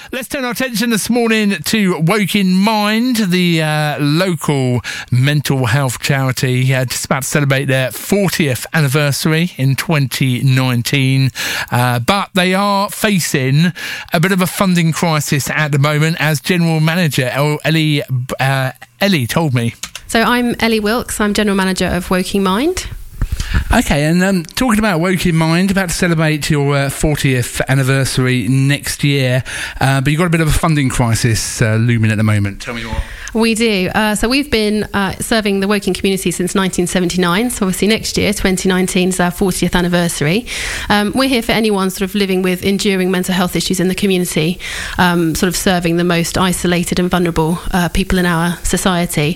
Let's turn our attention this morning to Woking Mind, the local mental health charity, just about to celebrate their 40th anniversary in 2019. But they are facing a bit of a funding crisis at the moment, as General Manager Ellie told me. So I'm Ellie Wilkes, I'm General Manager of Woking Mind. Okay, and talking about Woking Mind, about to celebrate your 40th anniversary next year, but you've got a bit of a funding crisis looming at the moment. Tell me more. We do. So we've been serving the Woking community since 1979. So obviously next year, 2019, is our 40th anniversary. We're here for anyone sort of living with enduring mental health issues in the community, sort of serving the most isolated and vulnerable people in our society.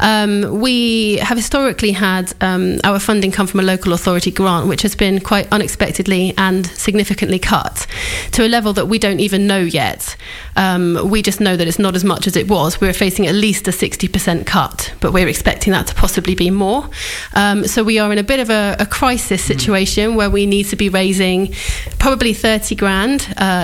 We have historically had our funding come from a local authority grant, which has been quite unexpectedly and significantly cut to a level that we don't even know yet. We just know that it's not as much as it was. We're facing at least a 60% cut, but we're expecting that to possibly be more. So we are in a bit of a crisis situation where we need to be raising probably 30 grand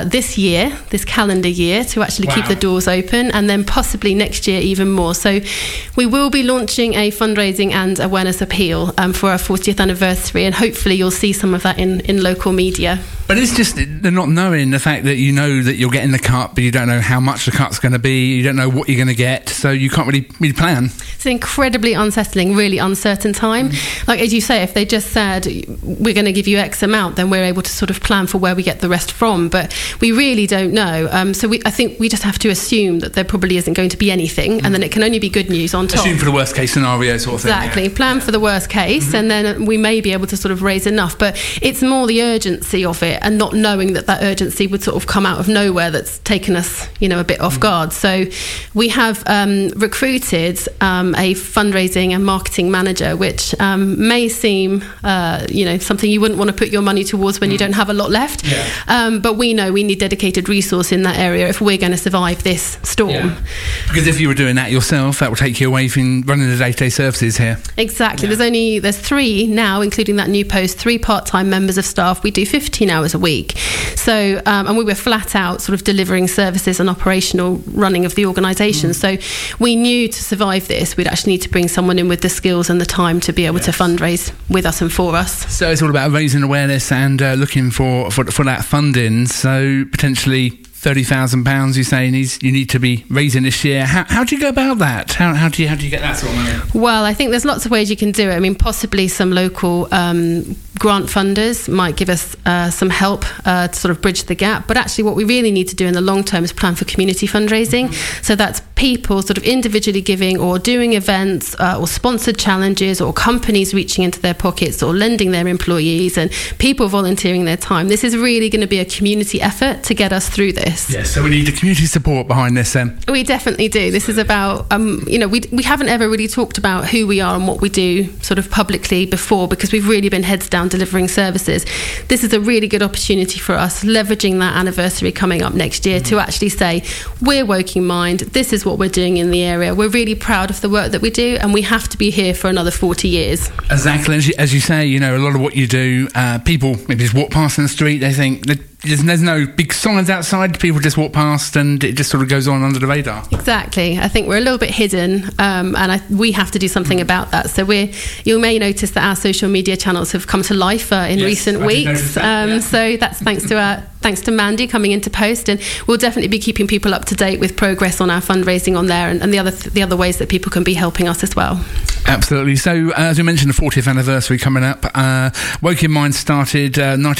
this calendar year, to actually keep the doors open, and then possibly next year even more. So we will be launching a fundraising and awareness appeal for our 40th anniversary, and hopefully you'll see some of that in local media. But it's just they're not knowing the fact that you know that you're getting the cut, but you don't know how much the cut's going to be. You don't know what you're going to get, so you can't really plan. It's an incredibly unsettling, really uncertain time. Like, as you say, if they just said we're going to give you X amount, then we're able to sort of plan for where we get the rest from. But we really don't know. So I think we just have to assume that there probably isn't going to be anything, and then it can only be good news on top. Assume for the worst case scenario sort of thing. Exactly. Plan for the worst case, and then we may be able to sort of raise enough. But it's more the urgency of it, and not knowing that urgency would sort of come out of nowhere, that's taken us, a bit off guard. So we have recruited a fundraising and marketing manager, which may seem, something you wouldn't want to put your money towards when you don't have a lot left. Yeah. But we know we need dedicated resource in that area if we're going to survive this storm. Yeah. Because if you were doing that yourself, that would take you away from running the day-to-day services here. Exactly. Yeah. There's 3 now, including that new post, 3 part-time members of staff. We do 15 hours a week. So, and we were flat out sort of delivering services and operational running of the organisation. So we knew to survive this, we'd actually need to bring someone in with the skills and the time to be able to fundraise with us and for us. So it's all about raising awareness and looking for that funding. So potentially £30,000 you're saying you need to be raising this year. How do you go about that? How do you get that sort of money? Well, I think there's lots of ways you can do it. I mean, possibly some local grant funders might give us some help to sort of bridge the gap. But actually what we really need to do in the long term is plan for community fundraising. So that's people sort of individually giving, or doing events, or sponsored challenges, or companies reaching into their pockets or lending their employees, and people volunteering their time. This is really going to be a community effort to get us through this. Yes, so we need the community support behind this then. We definitely do. This is about, we haven't ever really talked about who we are and what we do sort of publicly before, because we've really been heads down delivering services. This is a really good opportunity for us, leveraging that anniversary coming up next year, to actually say, we're Woking Mind, this is what we're doing in the area. We're really proud of the work that we do, and we have to be here for another 40 years. Exactly. As you say, a lot of what you do, people maybe just walk past in the street, they think there's no big signs outside, people just walk past and it just sort of goes on under the radar. Exactly. I think we're a little bit hidden, and we have to do something about that. So you may notice that our social media channels have come to life in recent weeks. So that's thanks to Mandy coming into post, and we'll definitely be keeping people up to date with progress on our fundraising on there, and the other ways that people can be helping us as well. Absolutely. So as we mentioned, the 40th anniversary coming up. Woking Mind started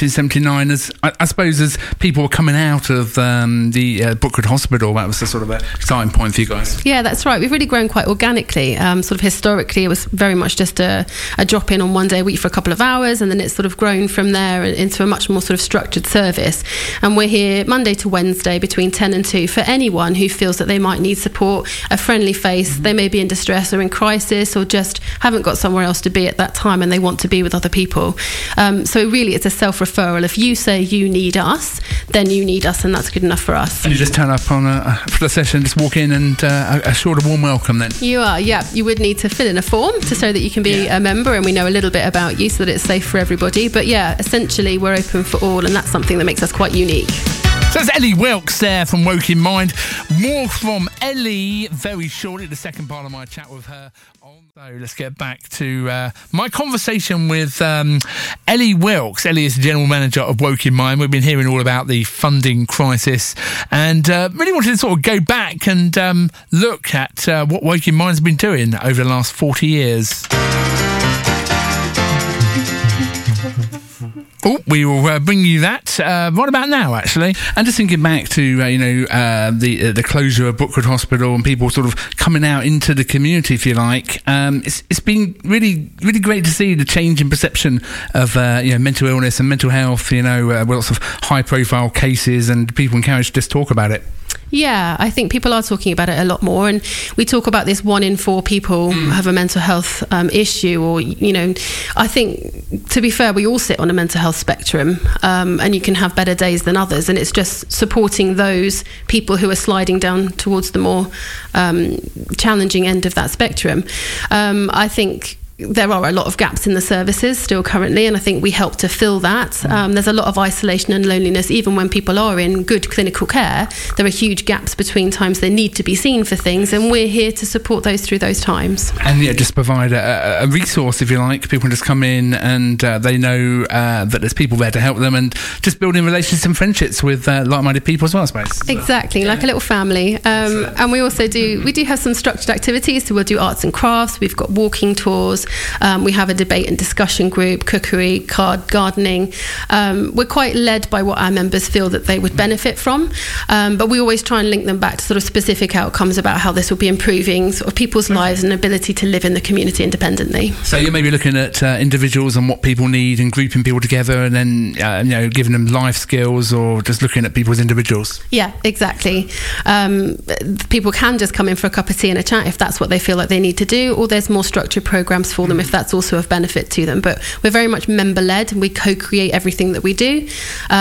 1979 as, I suppose, as people were coming out of the Brookwood Hospital. That was the sort of a starting point for you guys. Yeah, that's right. We've really grown quite organically. Sort of historically, it was very much just a drop in on one day a week for a couple of hours, and then it's sort of grown from there into a much more sort of structured service. And we're here Monday to Wednesday between 10 and 2 for anyone who feels that they might need support, a friendly face. They may be in distress or in crisis, or just haven't got somewhere else to be at that time and they want to be with other people. So really it's a self-referral. If you say you need us, then you need us, and that's good enough for us. And you just turn up for the session, just walk in and assured a warm welcome then? You are, yeah. You would need to fill in a form so that you can be a member, and we know a little bit about you so that it's safe for everybody. But yeah, essentially we're open for all, and that's something that makes us quite unique. So that's Ellie Wilkes there from Woking Mind. More from Ellie very shortly, the second part of my chat with her. So let's get back to my conversation with Ellie Wilkes. Ellie is the General Manager of Woking Mind. We've been hearing all about the funding crisis and really wanted to sort of go back and look at what Woking Mind's been doing over the last 40 years. Oh, we will bring you that right about now, actually. And just thinking back to, the closure of Brookwood Hospital and people sort of coming out into the community, if you like. It's been really, really great to see the change in perception of, mental illness and mental health, with lots of high-profile cases and people encouraged to just talk about it. Yeah, I think people are talking about it a lot more, and we talk about this 1 in 4 people have a mental health issue, or I think, to be fair, we all sit on a mental health spectrum, and you can have better days than others, and it's just supporting those people who are sliding down towards the more challenging end of that spectrum. I think there are a lot of gaps in the services still currently, and I think we help to fill that. There's a lot of isolation and loneliness. Even when people are in good clinical care, there are huge gaps between times they need to be seen for things, and we're here to support those through those times. And just provide a resource, if you like. People can just come in and they know that there's people there to help them, and just building relationships and friendships with like-minded people as well, I suppose. Exactly, like a little family. And we also do have some structured activities, so we'll do arts and crafts, we've got walking tours, we have a debate and discussion group, cookery, gardening. We're quite led by what our members feel that they would benefit from, but we always try and link them back to sort of specific outcomes about how this will be improving sort of people's lives and ability to live in the community independently. So you're maybe looking at individuals and what people need and grouping people together, and then giving them life skills, or just looking at people as individuals. Yeah, exactly. People can just come in for a cup of tea and a chat if that's what they feel like they need to do, or there's more structured programs for them if that's also of benefit to them. But we're very much member-led, and we co-create everything that we do,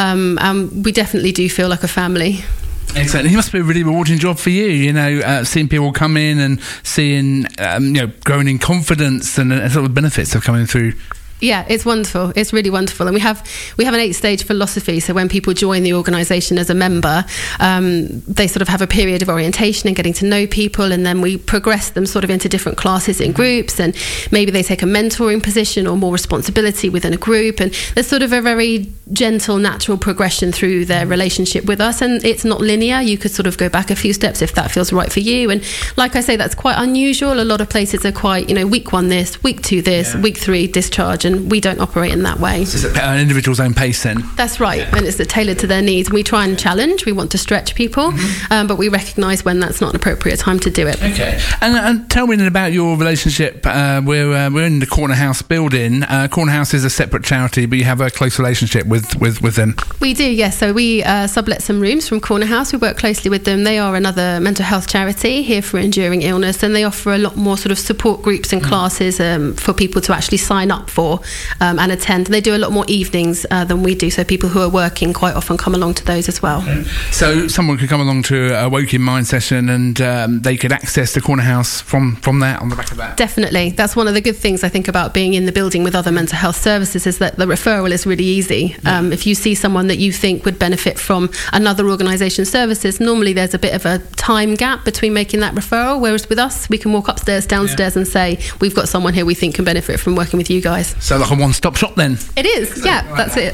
and we definitely do feel like a family. Excellent. It must be a really rewarding job for you, seeing people come in and seeing, growing in confidence and sort of benefits of coming through. Yeah, it's wonderful. It's really wonderful. And we have an 8-stage philosophy. So when people join the organisation as a member, they sort of have a period of orientation and getting to know people, and then we progress them sort of into different classes and groups, and maybe they take a mentoring position or more responsibility within a group, and there's sort of a very gentle, natural progression through their relationship with us, and it's not linear. You could sort of go back a few steps if that feels right for you, and like I say, that's quite unusual. A lot of places are quite, week 1 this, week 2 this, week 3 discharge, and we don't operate in that way. So it's an individual's own pace then? That's right, and it's tailored to their needs. We try and challenge, we want to stretch people, but we recognise when that's not an appropriate time to do it. Okay, and tell me then about your relationship. We're in the Corner House building. Corner House is a separate charity, but you have a close relationship with them. We do, yes. So we sublet some rooms from Corner House. We work closely with them. They are another mental health charity here for enduring illness, and they offer a lot more sort of support groups and classes for people to actually sign up for and attend. And they do a lot more evenings than we do, so people who are working quite often come along to those as well. Okay. So someone could come along to a Woking Mind session, and they could access the Corner House from that, on the back of that? Definitely. That's one of the good things I think about being in the building with other mental health services, is that the referral is really easy. If you see someone that you think would benefit from another organisation's services, normally there's a bit of a time gap between making that referral, whereas with us, we can walk upstairs, downstairs and say, we've got someone here we think can benefit from working with you guys. So like a one-stop shop then? It is, yeah, that's it.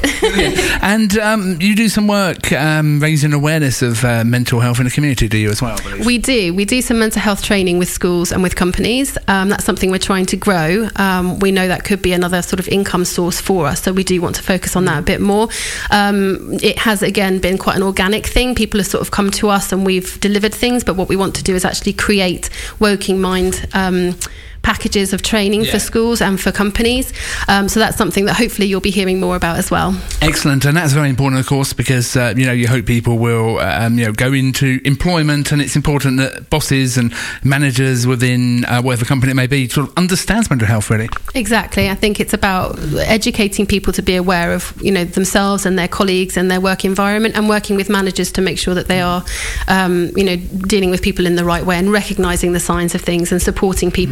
And you do some work raising awareness of mental health in the community, do you, as well, I believe? We do some mental health training with schools and with companies. That's something we're trying to grow. We know that could be another sort of income source for us, so we do want to focus on that a bit more. It has, again, been quite an organic thing. People have sort of come to us and we've delivered things, but what we want to do is actually create Woking Mind packages of training for schools and for companies. So that's something that hopefully you'll be hearing more about as well. Excellent. And that's very important, of course, because you hope people will go into employment, and it's important that bosses and managers within whatever company it may be sort of understands mental health, really. Exactly. I think it's about educating people to be aware of themselves and their colleagues and their work environment, and working with managers to make sure that they are dealing with people in the right way and recognising the signs of things and supporting people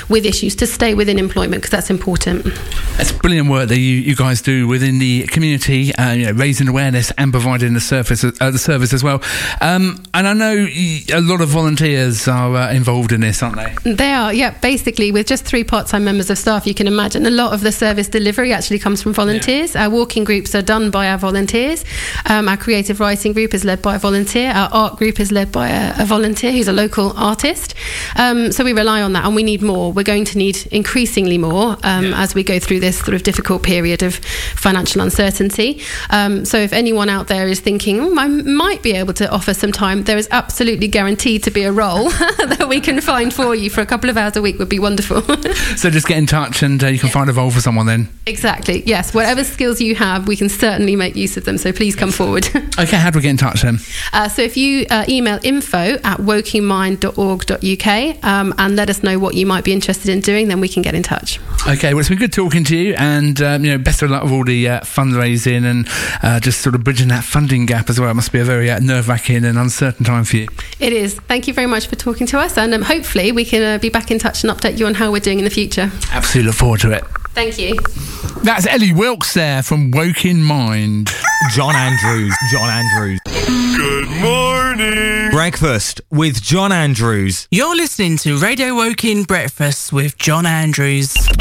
with issues to stay within employment, because that's important. That's brilliant work that you guys do within the community, raising awareness and providing the service as well. And I know a lot of volunteers are involved in this, aren't they? They are, yeah. Basically, with just 3 part-time members of staff, you can imagine a lot of the service delivery actually comes from volunteers. Our walking groups are done by our volunteers. Our creative writing group is led by a volunteer. Our art group is led by a volunteer who's a local artist. So we rely on that, and we need more. We're going to need increasingly more as we go through this sort of difficult period of financial uncertainty. So if anyone out there is thinking, I might be able to offer some time, there is absolutely guaranteed to be a role that we can find for you for a couple of hours a week would be wonderful. So just get in touch and you can find a role for someone then. Exactly, yes. Whatever skills you have, we can certainly make use of them, so please come forward. Okay, how do we get in touch then? So if you email info@wokingmind.org.uk and let us know what you might be interested in doing, then we can get in touch. Okay, well, it's been good talking to you, and best of luck with all the fundraising and just sort of bridging that funding gap as well. It must be a very nerve-wracking and uncertain time for you. It is. Thank you very much for talking to us, and hopefully we can be back in touch and update you on how we're doing in the future. Absolutely look forward to it. Thank you. That's Ellie Wilkes there from Woking Mind. John Andrews. Good morning. Breakfast with John Andrews. You're listening to Radio Woking Breakfast with John Andrews.